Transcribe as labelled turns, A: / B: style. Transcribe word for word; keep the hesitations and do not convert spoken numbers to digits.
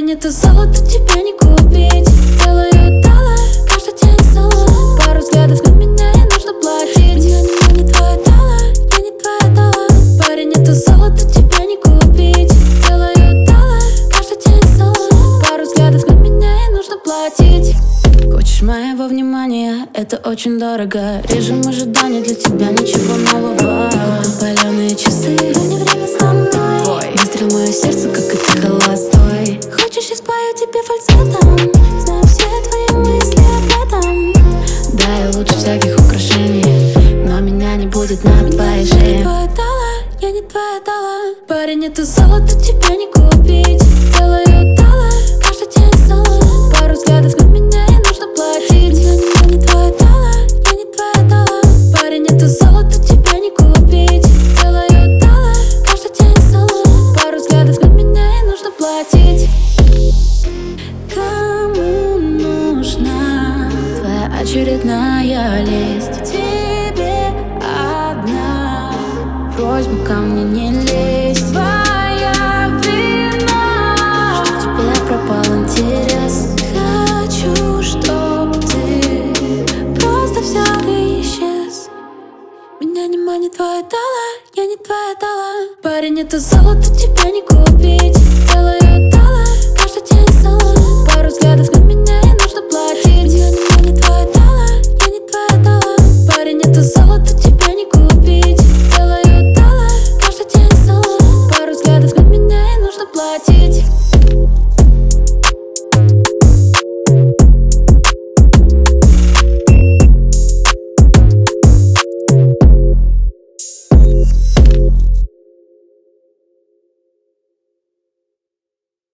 A: Парень, это золото, тебя не купить. Делаю дала, каждый день соло. Пару взглядов на меня и нужно платить. Я не, не твоя дала, я не твоя дала. Парень, это золото, тебя не купить. Делаю дала, каждый день соло. Пару взглядов на меня и нужно платить. Хочешь моего внимания, это очень дорого. Режим ожидания, для тебя ничего нового. Паленые часы, но не время со мной. Выстрел в мое сердце, как это холостой. Хочешь, я спою тебе фальцетом? Знаю все твои мысли об этом. Да, я лучше всяких украшений, но меня не будет на твоей шее. Я не твоя дала, я не твоя дала. Парень, это золото, тебя не купить. Делаю дала, каждый день соло. Пару взглядов на меня и нужно платить. Я не, я не твоя дала, я не твоя дала. Парень, это золото, тебя не купить. Делаю дала, каждый день соло. Пару взглядов на меня и нужно платить. Кому нужна твоя очередная лесть? Тебе одна просьба ко мне не лезь. Твоя вина, что в тебе пропал интерес. Хочу, чтоб ты просто взял и исчез. Меня не манит твоя дала, я не твоя дала. Парень, это золото, тебя не купить. Делаю